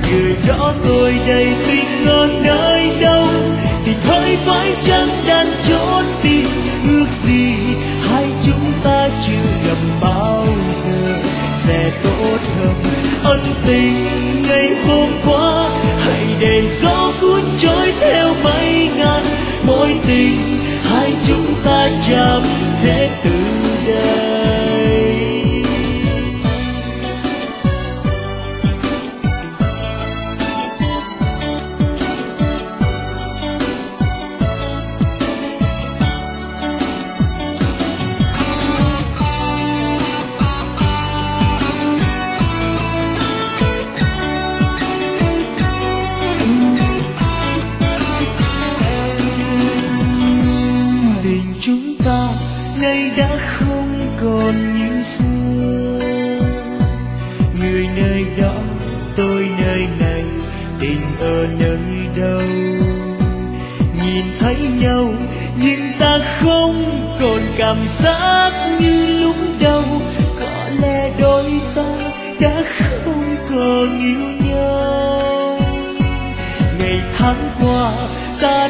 người đó tôi đây tình ở nơi đâu, tình hơi phải chăng đang trốn tìm, ước gì hai chúng ta chưa gặp bao giờ sẽ tốt hơn. Ân tình ngày hôm qua hãy để gió cuốn trôi theo mây ngàn, mối tình hai chúng ta chạm hết từ đây. Chúng ta nay đã không còn như xưa, người nơi đó tôi nơi này, tình ở nơi đâu. Nhìn thấy nhau nhưng ta không còn cảm giác như lúc đầu, có lẽ đôi ta đã không còn yêu nhau. Ngày tháng qua ta